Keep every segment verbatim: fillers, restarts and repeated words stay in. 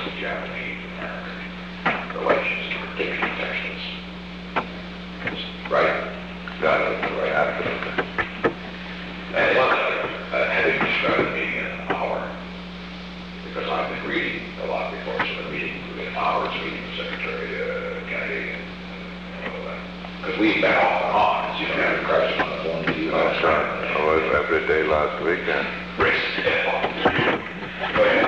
Japanese-American relations, particularly tensions. Right? Got it. Right. Absolutely. And uh, uh, having described the meeting in an hour, because I've been reading a lot before, so the meeting would be an hour's meeting with Secretary uh, Kennedy and, and all of that. Because we've been off and on, as you know, having crisis on the phone to you. That's right. I was every day last weekend. Risk. Go ahead.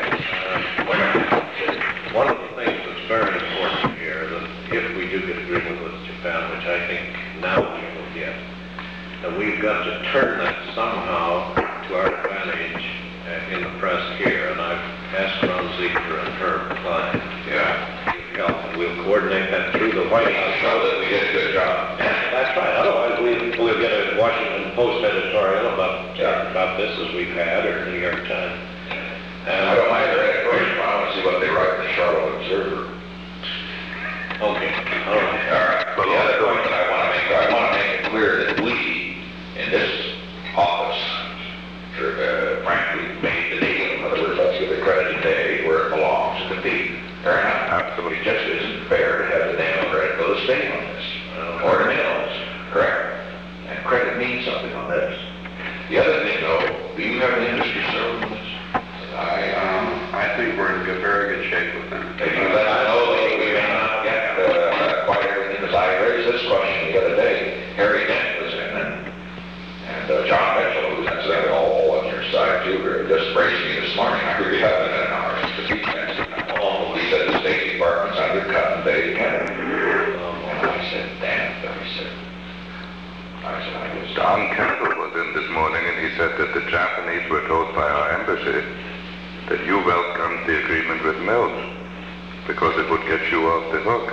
Uh, one of the things that's very important here, that if we do get agreement with Japan, which I think now we will get, that we've got to turn that somehow to our advantage uh, in the press here. And I've asked Ron Ziegler and Herb Klein Yeah. to help, and we'll coordinate that through the White House. Show that we did a good job. That's right. Otherwise, we, we'll get a Washington Post editorial about, Yeah. about this as we've had, or New York Times. And I don't mind their editorial, but I want to see what they write in the Charlotte Observer. Okay, all right. All right. But the other point that I want to make, I want to make it clear that we, in this office, uh, frankly, made the deal. In other words, let's give the credit today where it belongs to the people. Fair enough. Absolutely. It just isn't fair to have the damn credit go to the state on this, or to Mills. Correct. And credit means something on this. The other thing, though, do you have an industry serving this? I, um, I think we're in good, very good shape with them. If you let us know that we may not get uh, quite everything, as I raised this question the other day, Harry Dent was in, and, and uh, John Mitchell, who's incidentally all on your side too, just raised me this morning. I really haven't had an hour since he mentioned all he said the State Department's undercutting Dave Kennedy. Um, and I said, damn, I said, I said, I was Don Kendall was in this morning and he said that the Japanese were told by our embassy that you welcomed the agreement with Mills because it would get you off the hook.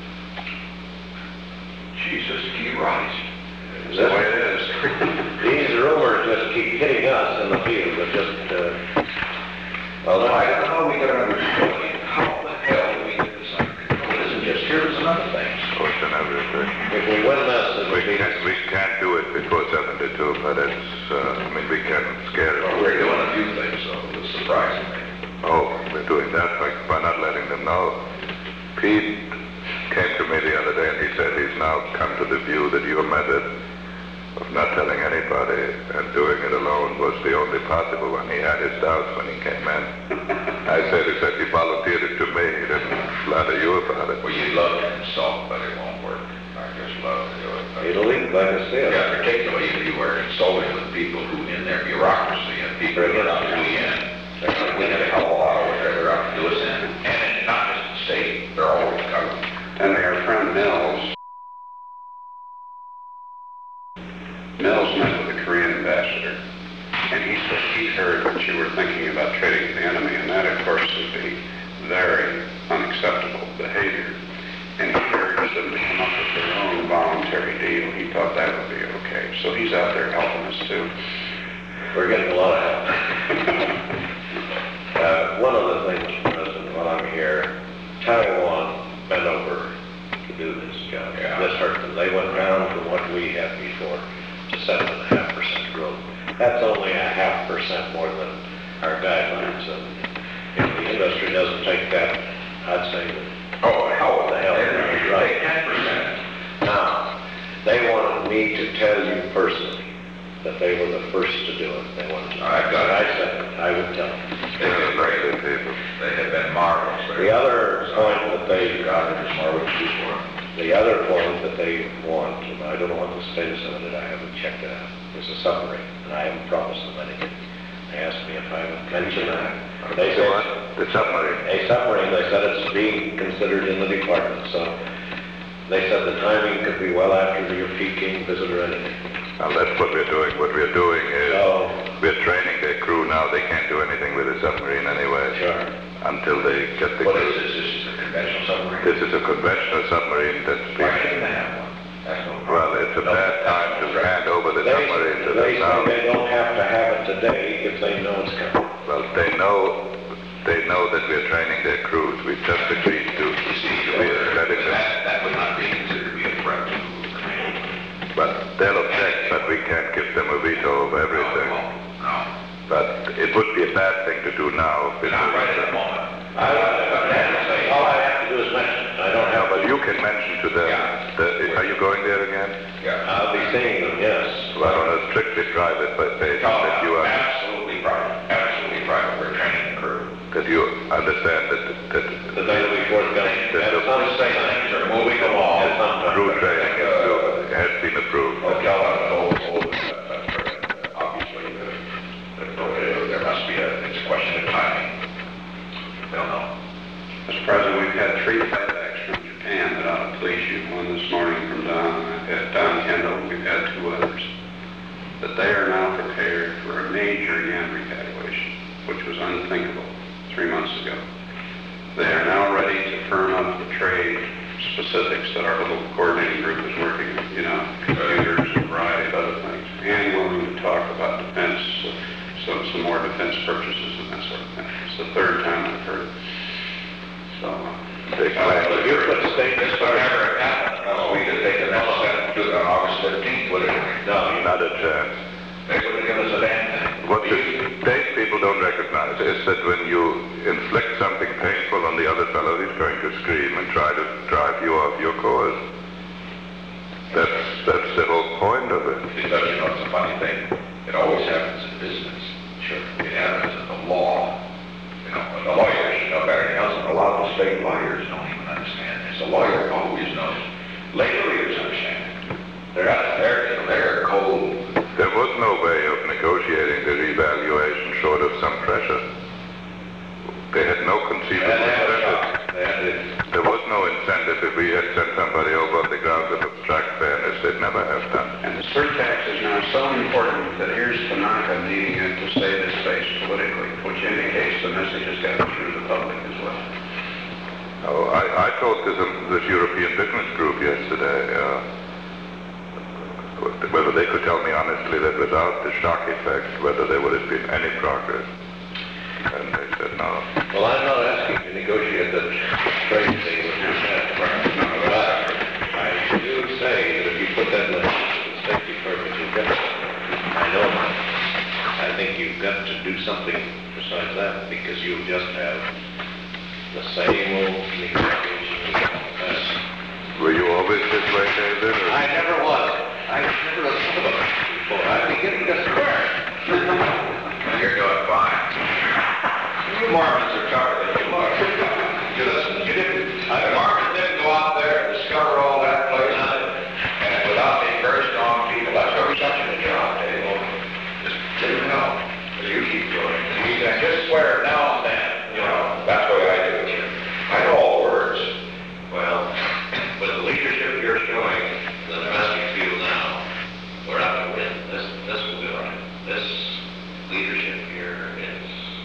Jesus, he rise. Is that the way it is? These rumors just keep hitting us in the field, but just, uh, well, Well, I don't know, we gotta understand, how the hell do we get this under control? It isn't just here, it's another thing. Course and everything. if we win this, it'll We be... can't, we can't do it before seventy-two, but it's, uh, I mean, we can scare it. Well, we're doing a few things, so it's surprising me. Oh, we're doing that by, by not letting them know. Pete came to me the other day and he said he's now come to the view that your method of not telling anybody and doing it alone was the only possible one. He had his doubts when he came in. I said, he said he volunteered it to me. He didn't flatter you about it. Well, you'd love to consult, but it won't work. I just love to do it. but- Italy, like I said. Yeah, particularly if you were consulting with people who in their bureaucracy and people who are actually in, they're we have a hell of a lot of what they're out to do us in. And it's not just the state, they're always covered. And our friend Mills, Mills met with the Korean ambassador, and he said he heard that you were thinking about trading with the enemy, and that, of course, would be very unacceptable behavior. And he urged them to come up with their own voluntary deal. He thought that would be okay. So he's out there helping us, too. We're getting a lot of help. uh, one of the things, President, while I'm here, Taiwan bent over to do this job. Yeah. This hurt them. They went down from what we had before to seven and a half percent growth. That's only a half percent more than our guidelines. And if the industry doesn't take that, I'd say that, Oh, hell, the hell, you're right. ten percent. now, they wanted me to tell you personally that they were the first to do it. They wanted to. I've got it. I said it. I would tell them. They've been great people. They have been marvelous. The other point that they, God, they're just marvelous before. the other point that they want, and I don't know what the status of it is, I haven't checked it out, is a submarine, and I haven't promised them anything. They asked me if I would mention that. They So said, what? The submarine. a submarine, they said it's being considered in the department, so they said the timing could be well after your Peking visit or anything. Now that's what we're doing. What we're doing is So, we're training their crew now. They can't do anything with a submarine anyway sure. until they get the What is crew. this? This is a conventional submarine? This is a conventional submarine that's Why being... shouldn't they have one? That's no problem. Well, it's a bad time to hand over the They, submarine to they them say now. they don't have to have it today if they know it's coming. Well, they know, they know that we're training their crews. We've just agreed to, You see, we're letting them, that, that would not be considered to be a threat to command. but they'll object, but we can't give them a veto of No, they everything. won't. No. But it would be a bad thing to do now. Not right at the moment. I, mention to them, Yeah. that, are you going there again? Yeah. I'll be seeing them, yes. Well, on a strictly private basis, No, that you are, absolutely private, absolutely private. We're training the crew. that you understand that, that The night will be forthcoming. That At the- some Things stage, are moving along. at some time. crew training is to- has been approved. Well, tell them, oh, oh, uh, obviously, uh, that, uh, there must be a, it's a question of timing. They'll know. Mister President, we've had three feedbacks from Japan that ought to please you. One this morning from Don, uh, Don Kendall, we've had two others. That they are now prepared for a major yen revaluation, which was unthinkable three months ago. They are now ready to firm up the trade specifics that our little coordinating group is working on, you know, computers and a variety of other things. And willing to talk about defense, some, some more defense purchases and that sort of thing. It's the third time I've heard it. So, uh, They plan If you put the state This this would far, never have happened unless we could take the next step to on August fifteenth, would it? no, Not a chance. They wouldn't give us a damn thing. What the state people don't recognize is that when you inflict something painful on the other fellow, he's going to scream and try to drive you off your course. That's, that's the whole point of it. Because, you know, it's a funny thing. It always happens in business. Sure. It happens in the law. You know, the lawyers know better than else, and a lot of the state lawyers don't even understand this. The lawyer always knows. Labor leaders understand it. They're out there, you know, they're cold. There was no way of negotiating the revaluation short of some pressure. They had no conceivable And they had a incentive. shock. They had it. There was no incentive if we had sent somebody over on the grounds of abstract fairness. They'd never have done. and the surtax is now so important that here's Tanaka needing it to save his face politically, which indicates the message has gotten through to the public as well. Oh, I, I talked to some, this European business group yesterday, uh, whether they could tell me honestly that without the shock effect, whether there would have been any progress. And they said no. well, I'm not asking to negotiate the trade thing with Japan. But I do say that if you put that in the safety permit, you've got to, I know, I think you've got to do something besides that, because you just have the same old negotiation in the past. Were you always this way, David? or- I never was. I never thought about it before. I'm beginning to swear. You're doing fine. You Mormons are tougher than you look. You listen, you didn't, the Mormons didn't go out there and discover all that place. And without being very strong people, that's what we're touching the job, Dave. Well, just didn't know. You keep doing it. You can just swear now and then, you know, that's the way I do it. I know all the words. Well, with the leadership you're showing in the domestic field now, we're not going to win. This, this will be all right. This leadership here is,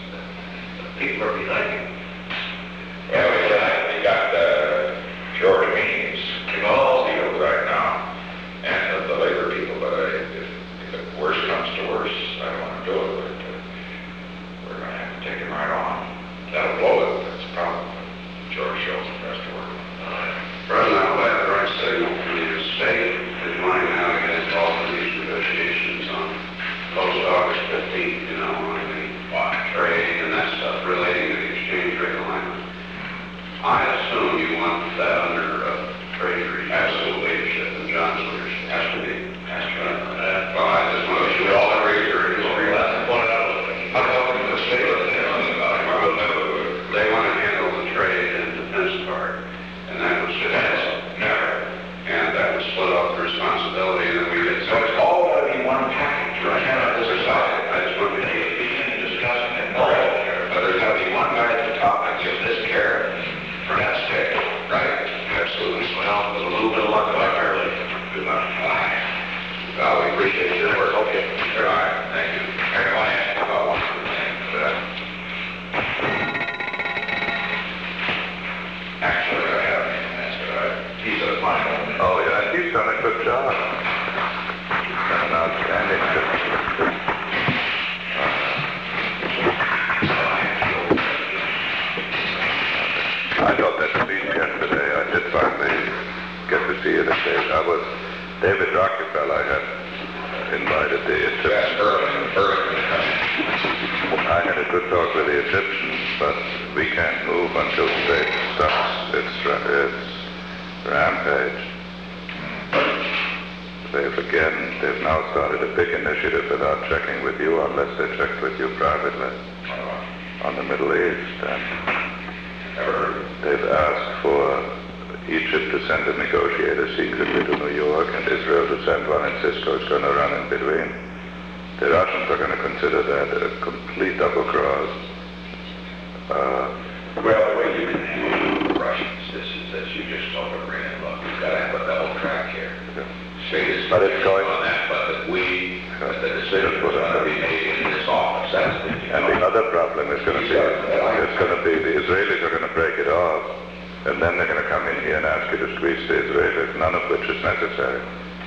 the people are behind you. Well, we got, we got, uh, George Means in all field right now, and the, the labor people, but uh, if, if the worst comes to worse, I don't want to do it, but uh, we're gonna have to take him right on. That'll blow it, that's the problem. George shows the rest of work. President, I will have the right signal from the state is wanting now to get involved in these negotiations on post August fifteenth, you know, on the trade and that stuff relating to the exchange rate alignment. I assume you want that under uh, Treasury absolute leadership and John's leadership. Has to be. Has to be. Uh, well, I just want to We all agree, or agree, let's point it out. I'm talking to the state, they're talking about it, we'll never do it. They want to handle the trade and defense part, and that was just never. And that would split off the responsibility, and then we get. So it's all gonna be one package, we cannot decide. I just want to They be. begin discussing it, no, but there's gotta be one guy at the top that gives this care, for that stick, right? Absolutely. Well, with a little bit of luck, like early. Good luck. Well, we appreciate your work. Okay. All right, thank you. I want to ask you about one other thing. uh, Actually, I haven't even asked, but I, he's a fine old man. Oh, yeah, he's done a good job. He's done an outstanding job. I got that speech yesterday. I did finally get to see it. I was, David Rockefeller had invited the Yes, Egyptians. Irving, Irving. I had a good talk with the Egyptians, but we can't move until state stops its, its rampage. They've again, they've now started a big initiative without checking with you, unless they checked with you privately, on the Middle East. And they've asked for Egypt to send a negotiator secretly to New York, and Israel to send one, and Cisco's going to run in between. The Russians are going to consider that a complete double cross. Uh, Well, the way you can handle the Russians, this is that you just told them, Green, look, we've got to have a double track here. State is But it's going- on that, but that we, that the decision was going to be made in this office. That's the, you And the know. other problem is going to be, it's going to be, the Israelis are going to break it off, and then they're going to come in here and ask you to squeeze the Israelis, none of which is necessary.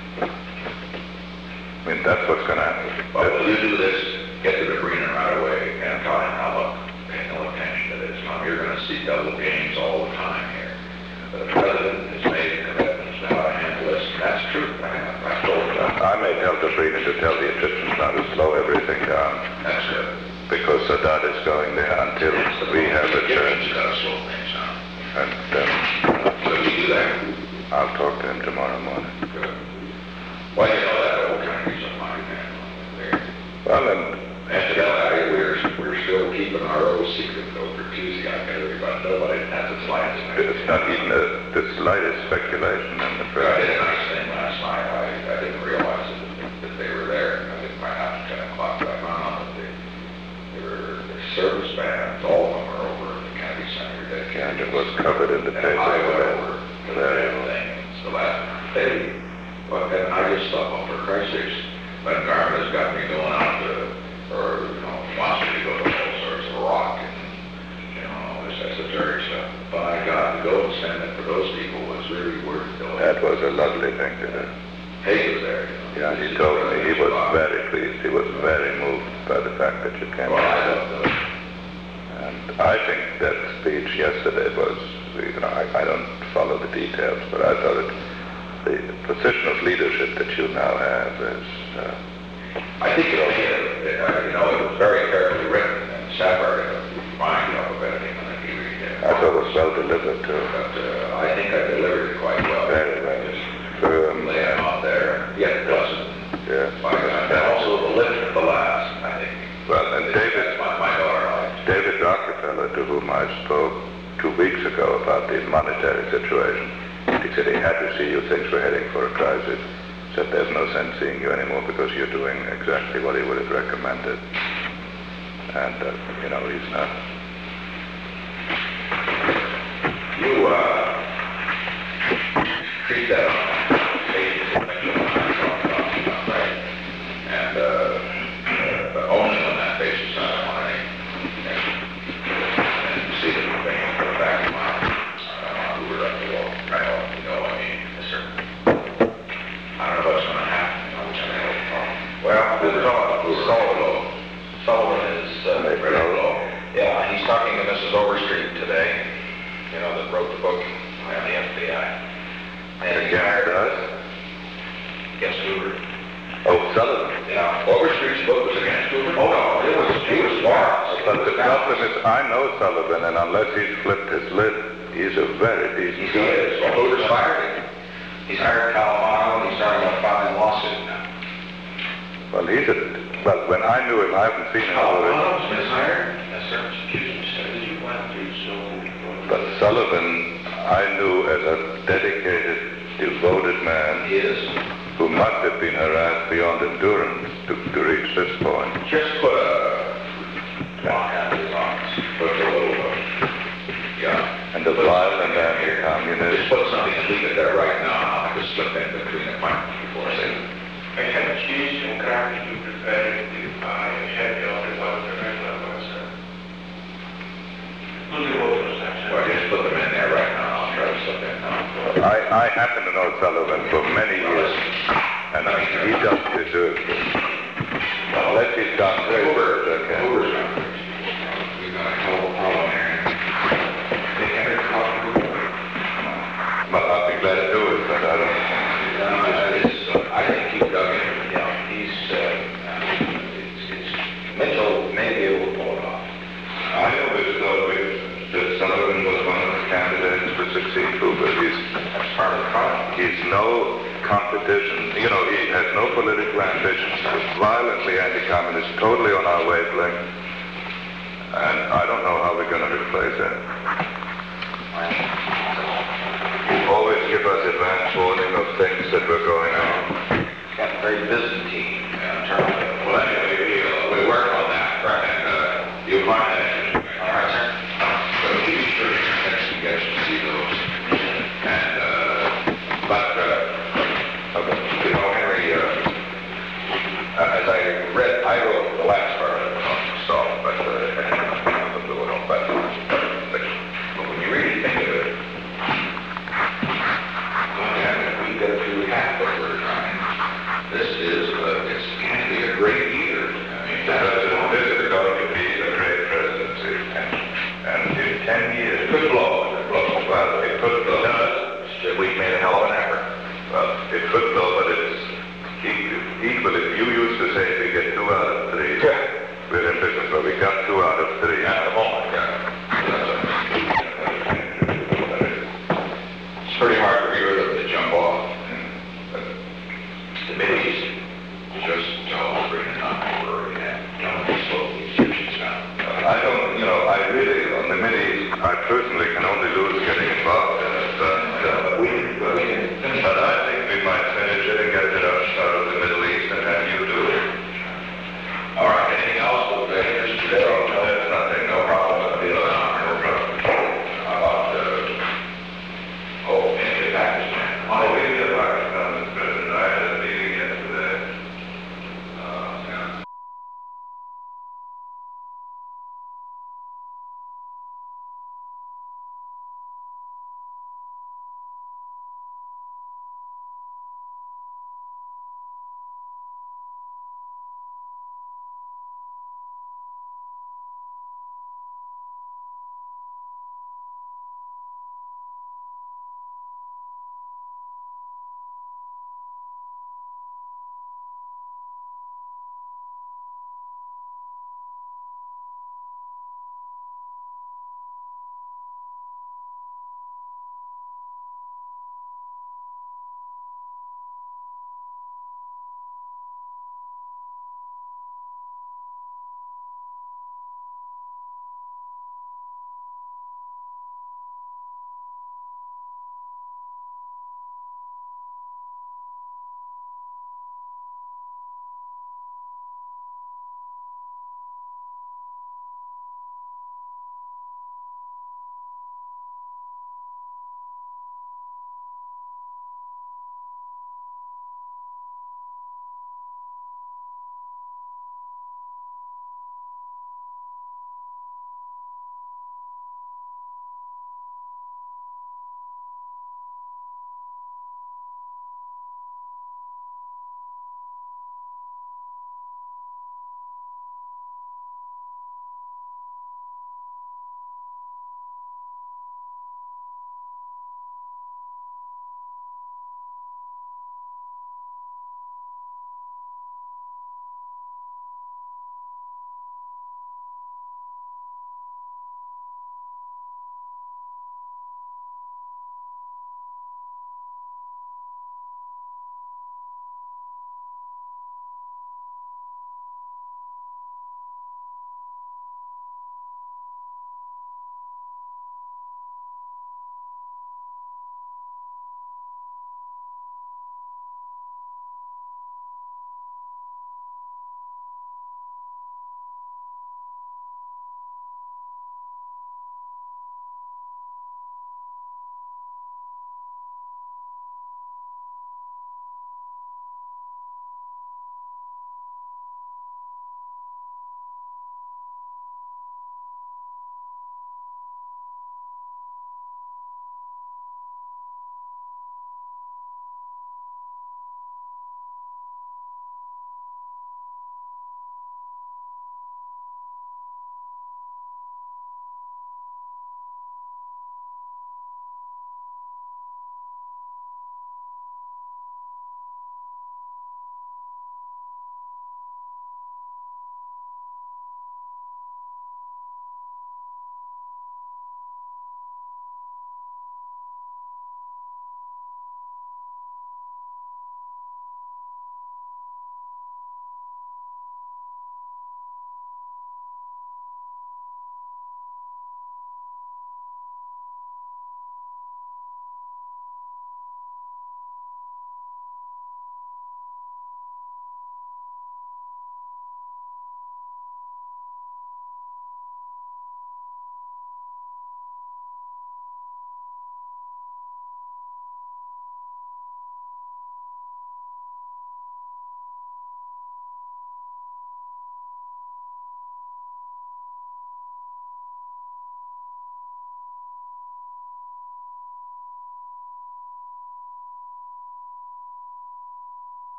I mean, that's what's going to happen. But will you do this, get to the Green right away, and tell him, now look, pay no attention to this, Tom, you're going to see double games all the time here. The president has made commitments to how to handle this, and that's true. I have, I've told him that. I may tell Cabrini to tell the Egyptians now to slow everything down, That's good. because Sadat is going there until we have a chance. Egyptians got to slow things down. And um, So you do that. I'll talk to him tomorrow morning. Good. Well, you know that old country's of mine, man. There. Well, and After that, we're, we're still keeping our old secret over Tuesday. I got everybody, nobody has the slightest idea. it's not even a, the slightest speculation in the I press. did a nice thing last night. I, I didn't realize that, that they were there. I didn't find out at ten o'clock, but I found out that they, they were, the service bands, all of them are over at the Kennedy Center. dedicated And it was covered in the And paper. I went over to the Very damn thing. It's the last day. But then I just thought, well, for Christ's sakes, Ben Garmin has got me going out to, or, you know, wants me to go to all sorts of rock and, you know, all this esoteric stuff. But I got to go and stand it for those people was really worth doing. That was a lovely thing to do. Hay was there, you know. Yeah, he told me he was very pleased. He was very moved by the fact that you came. Well, I love those. And I think that speech yesterday was, you know, I, I don't follow the details, but I thought it, the position of leadership that you now have is, uh, I think it'll be, a- uh, you know, it was very carefully written, and Sapper did a fine job of editing, I think he really did. I thought it was well delivered too. But uh, I think I delivered it quite well. Very well. Just Firm. lay him out there, yet it wasn't. Yeah. By God. And also the lift at the last, I think. Well, and That's David, my, my daughter liked. David Rockefeller, to whom I spoke two weeks ago about the monetary situation, he said he had to see you, things were heading for a crisis. Said there's no sense seeing you anymore because you're doing exactly what he would have recommended. And, uh, you know, he's not. You, uh, treat that on page, right? And, uh, uh, but only on that basis, I don't want any, and see that we're paying for the back of my, I don't want to Hoover up the wall, right off, you know, I mean, yes, sir. I don't know what's gonna happen, you know, which I have a problem. Well, this is all, Sullivan, Sullivan is, uh, ready to go. Yeah, he's talking to Missus Overstreet today, you know, that wrote the book on the F B I. And he hired us. Against Hoover. Oh, Sullivan. Yeah, Overstreet's book was against Hoover? Oh, no, it was, he was far. But the problem is, I know Sullivan, and unless he's flipped his lid, he's a very decent He guy. is, well, Hoover's fired him. He's hired Calamano, and he's starting to file a lawsuit now. Well, he's a, well, when I knew him, I haven't seen him. Calamano's been hired? Yes, sir. Excuse me, sir. Did you want to so... But Sullivan, I knew as a dedicated, devoted man He is. who must have been harassed beyond endurance to, to reach this point. Just put a lock on his arms. Put a little, uh, yeah. And the violent anti-communist. Just put something and leave it there right now. I could slip in between the points before I say it. I have cheese and crackers to prepare with pie and heavy on the water and I was, sir. Put the water section. Well, just put them in there right now. I'll try to slip in now. I, I happen to know Sullivan for many years, and I, he doesn't deserve it. Unless he's done great work, okay. Hoover's not. We've got a hell of a problem here. They ever talk to Hoover? Well, I'd be glad to do it, but I don't. I think he's dug in. You know, he's, uh, it's, it's, Mitchell may be able to pull it off. I always thought that Sullivan was one of the candidates to succeed Hoover. He's That's part of He's no competition, you know, he has no political ambitions, he's violently anti-communist, totally on our wavelength, and I don't know how we're going to replace him. Always give us advance warning of things that were going on. Got very Byzantine in terms of, well, anyway, we, uh, we work on that, right, and, uh, you'll find that interesting. All right, sir. So you be sure to get some guests to see those. And, uh, but, uh, okay, you know, Henry, uh, uh, as I read, I wrote the last part of it on Stahl, but, uh, but, but, but when you really think of it, we got through half what we're trying. This is, uh, it's going to be a great year. I mean, President, this is going to be a great presidency. And in ten years, it could blow, it could blow. well, it could blow. We made a hell of an effort. Well, it could blow, but it's e- equal. If you used to say we get two out of three, Yeah. we're in business, but we got two out of three. At the moment, yeah. It's pretty hard to get rid of the jump off. But the Mideast just don't bring it on over and don't be slow these Egyptians down. I don't, you know, I really, on the Mideast, I personally can only lose getting involved in it, but, uh, We, but we can finish but I think we might finish it and get it out out of the Middle East and have you do it. All right, anything else? There's, No, that's nothing, no problem. no problem. How about, uh, oh, India, Pakistan? Oh, India, Pakistan, Mister President, I had a meeting yesterday. Uh, yeah.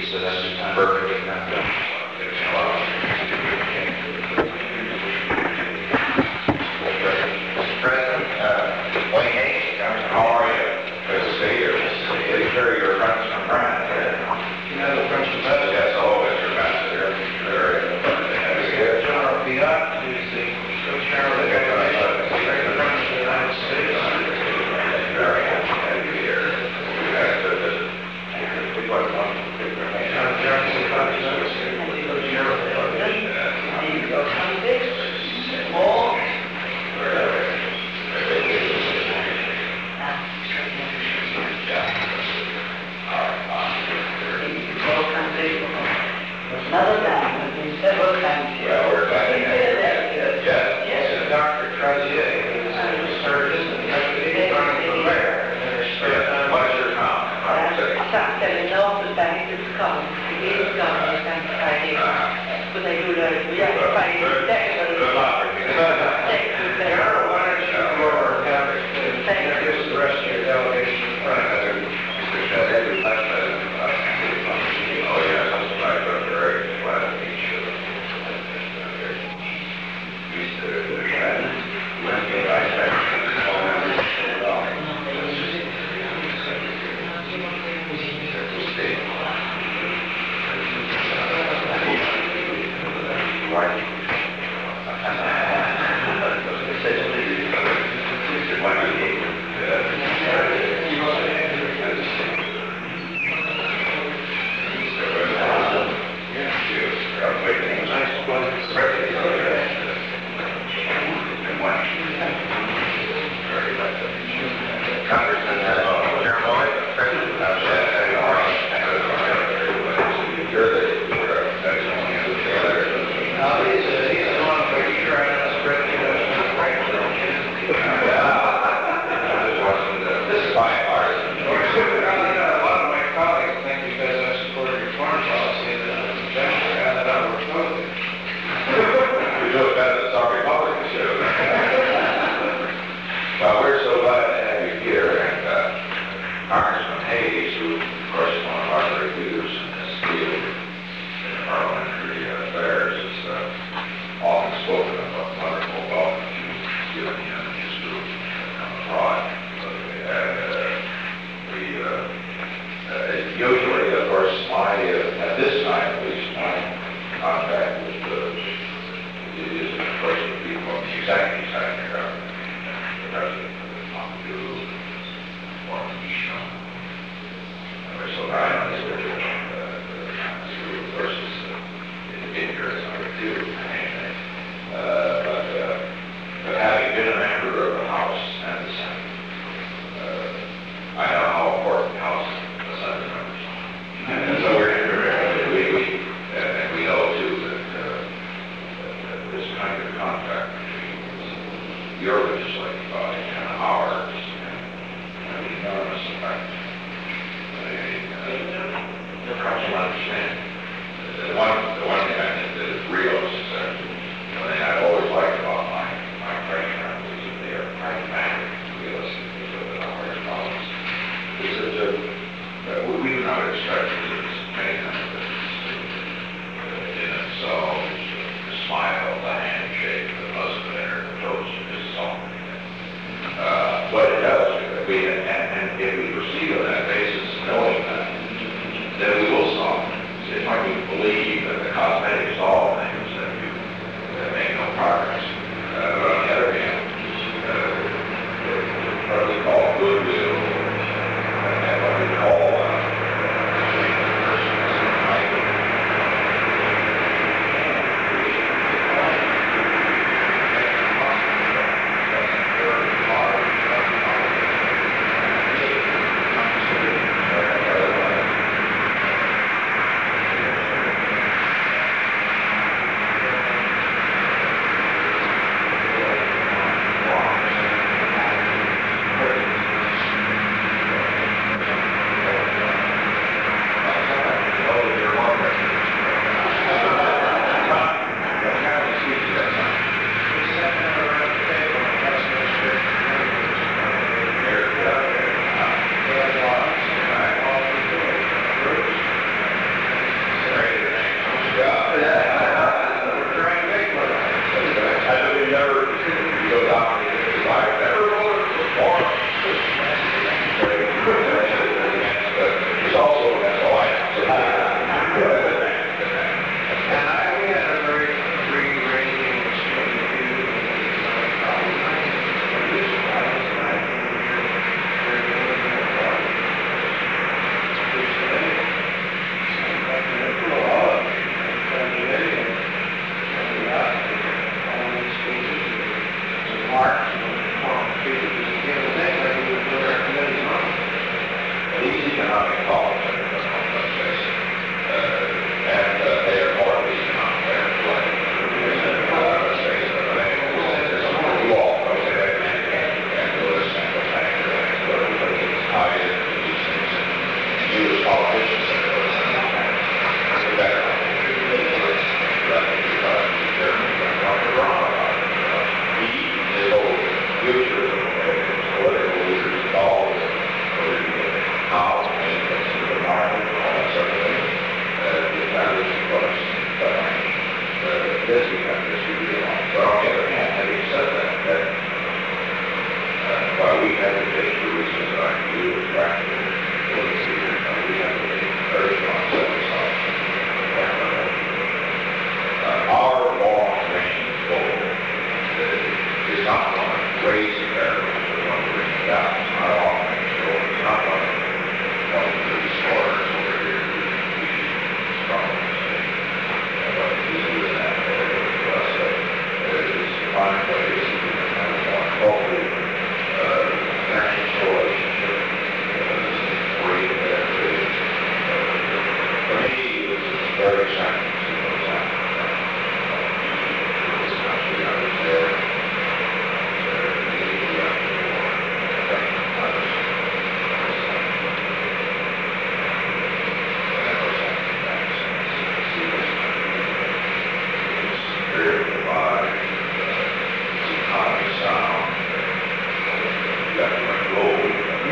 it's, uh, that's just perfect. Mister President, uh, Wayne Hayes, how are you? Good to see you. Please share your friends from France. You know the French ambassador? Yes, oh, Mister Ambassador. Very good. General Piat, who's the co-chair of the delegation, Secretary of the United States. Very happy to have you here. We had to visit. We went on to the John Jackson, co-chair of the delegation. Another time, several times here. Well, we're glad to have you. Yes. Yes. Doctor Trazier, who's a surgeon and deputy running for mayor. And there's Yeah. What is your comment? How do you say? Something else is back to come. He is coming, he's going to try it. But they do that, we have to fight it. Good luck. General, why don't you go over topics and introduce the rest of your delegation in front of you? Oh, yes, that's right, I'm very glad to meet you. Well, we're so glad to have you here, and uh, Congressman Hayes, who, of course, is one of our leaders in this field in parliamentary affairs, has uh, often spoken of a wonderful welcome to given him and his group come abroad. And uh, we uh, uh, usually, of course, my uh, at this time at least, my contact with uh, is, of course, with people on the executive side of the government. President of the Pompidou, former Michon. We're so glad on this virtual, uh, versus uh, in here as number two. Uh, but, uh, but having been a member of the House and the Senate, uh, I know how important the House and the Senate members are. And so we're, we're we, we, uh, and we know too that, uh, that this kind of contact between your legislative body and ours and the enormous effect. The council understand. The one, the one thing I think that is real is that the thing I've always liked about my, my French friends is that they are pragmatic, realistic, with the hard problems. Is that uh, we, we do not expect this many times that uh, in themselves, the smile, the handshake, the husband or the toast is something. Uh, but it does, we, and, and if we proceed on that basis, knowing that, then we will solve it. It's like we believe that the cosmetics very exciting to see what's happening. This country, I was there, there immediately after the war. I think I was, I was, uh, and I was happy back since, to see this country, its superior divide, its economy sound, you got to run gold.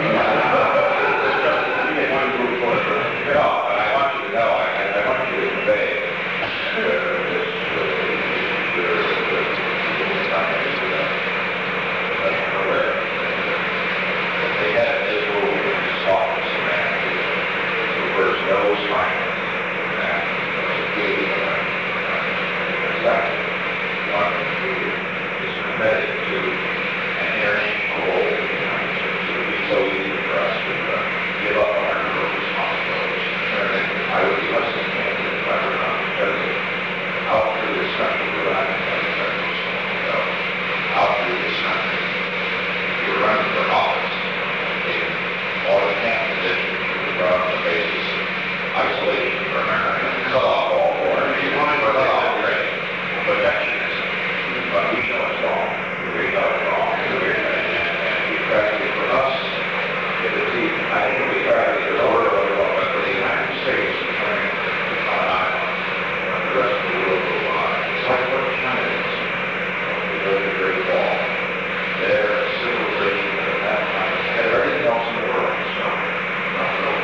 One group was, no, and I want you to know, I, I want you to convey uh, this, uh, the, the, the science of that, that's aware. They had this rule in this office, man, the first no strike, and it was a gig, it's like, one is committed to an international role in the United States. It would be so easy for us to uh, give up on our current responsibilities. And I would be less than candid if I were not president. Out through this country, where I am go, out through this country, you're running for office. In all the camp positions, you run on the basis of isolation for America, cut off all war. You want to cut off trade, protectionism. But we know it's wrong. We know it's wrong. And, and, and we try to get for us. If it's even, I think we try to get over it, but for the United States, we're trying to on an island, and the rest of the world will lie. It's like what China is. We go to the Great Wall. Their civilization at that time had everything else in the world. So, not really.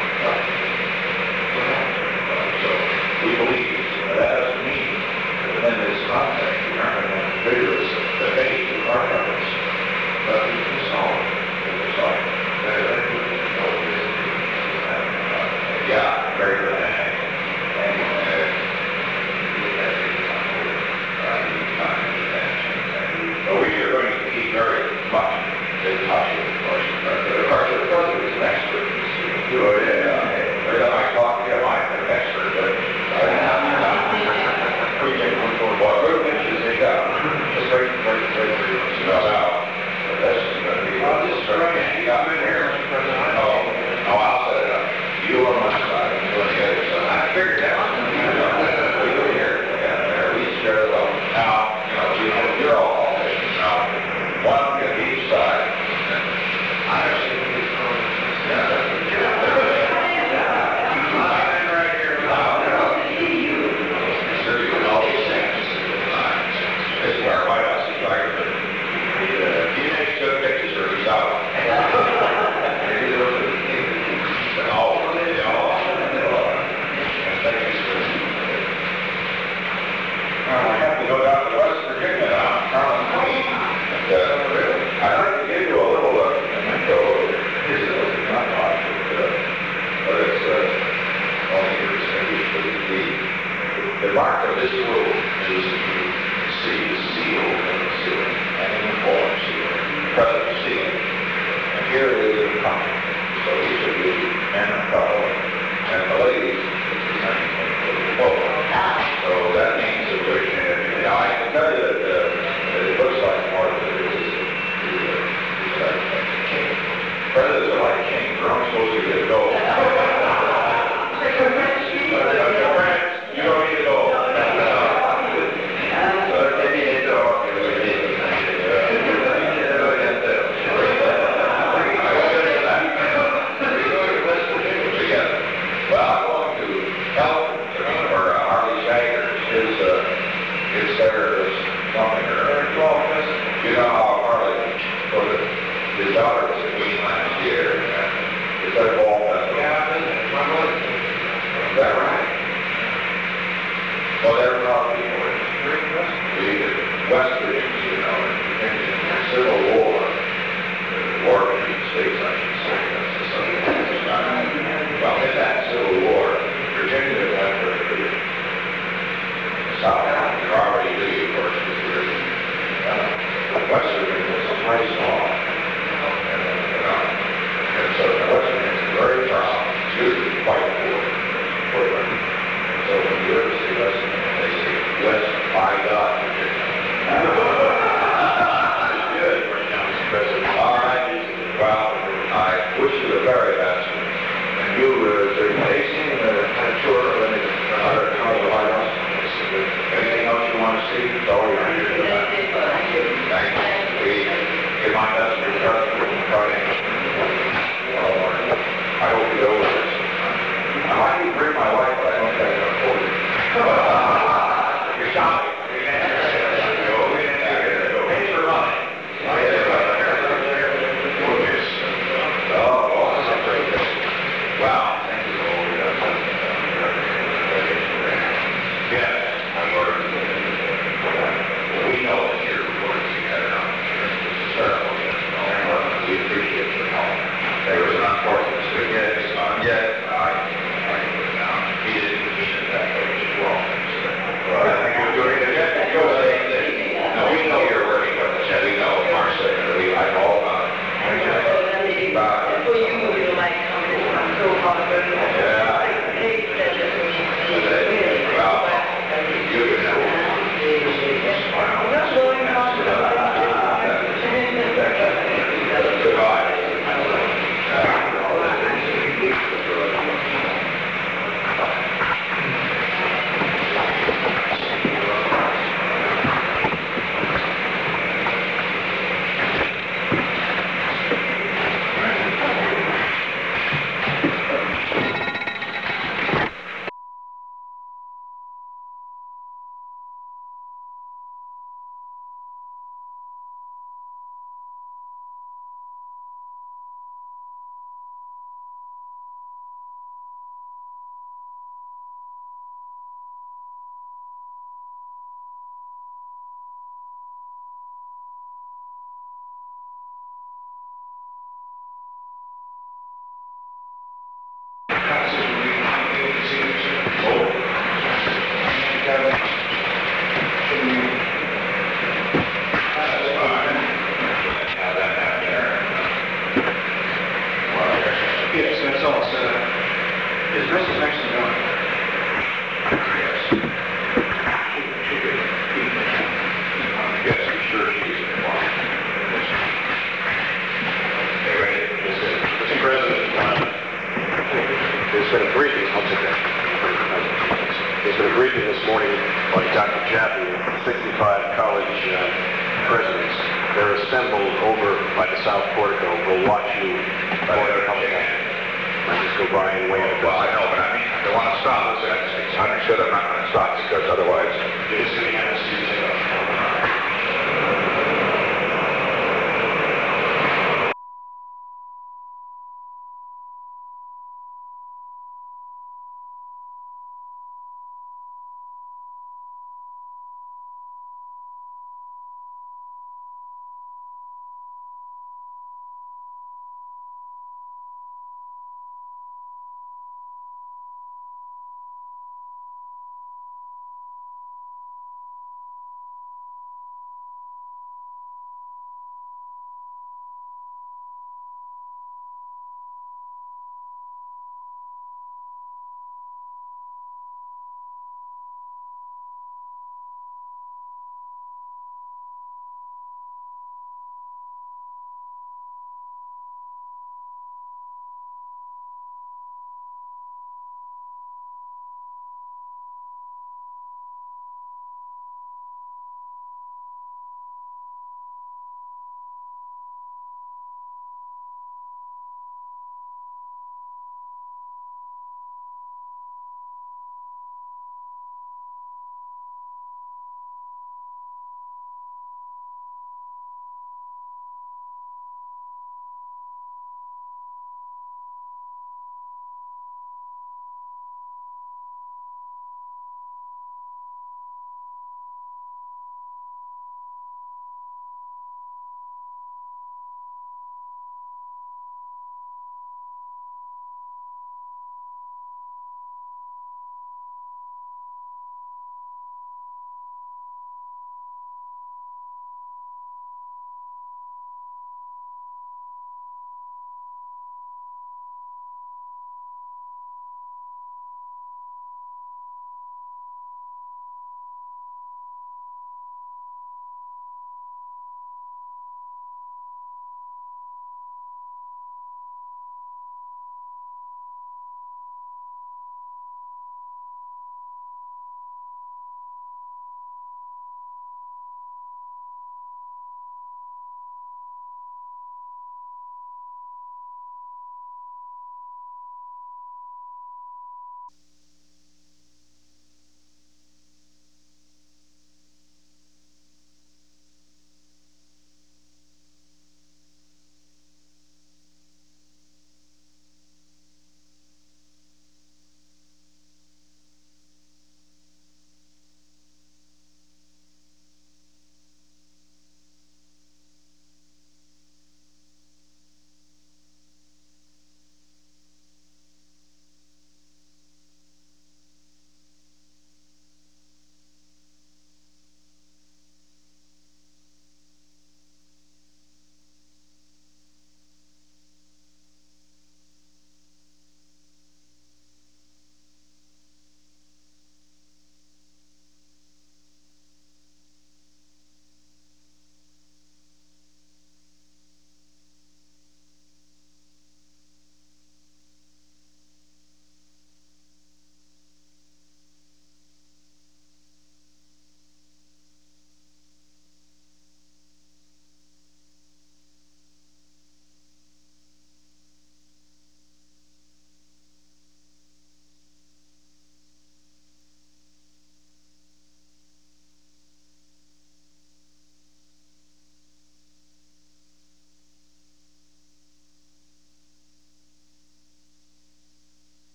So, we believe that doesn't mean that within this context, we aren't going to have vigorous debate with our governments, but we can solve it. It's like, yeah, very good. And, uh, but we are going to keep very much in touch with the course. Of course, the president is an expert in this field. Oh, yeah. Every time I talk to him, I'm an expert, but we can, well, good pitches they got. It's great, great, great, great. No doubt. But this is going to be, well, this is going to be up in here. No, no, I'll set it up. You on one side, and you on the other side. I figured that was going to be we go here, and there, we share the love. Now, you know, you know, you're all politicians now. One on each side. I have seen these photos. Yeah, that's what you're I'm right here. Now, you know, you're doing all these things. This is our White House photographer. He, uh, he makes good pictures or he's out. I have to go down to West Virginia now, Carlin Queen. And, uh, I'd like to give you a little uh, info. This is not much, but, uh, but it's uh, only distinguished with the the mark of this rule is you see the seal in the ceiling and in the floor ceiling, present seal. And here it is in the country. So each of you, men and couple, and the ladies, so that means that we're, you know, I can tell you that, uh, that it looks like more of it is, is like king. Presidents are like kings, they're only supposed to get gold. But uh, your friends, you don't need to go. So they need to go. I won't get into that. briefing this morning by Doctor Jaffe, sixty-five college uh, presidents. They're assembled over by the South Portico. We'll watch you. But they don't shake hands. Might just go by and wave at Well, I us. know, but I mean, they want to stop us, and it's understood I'm not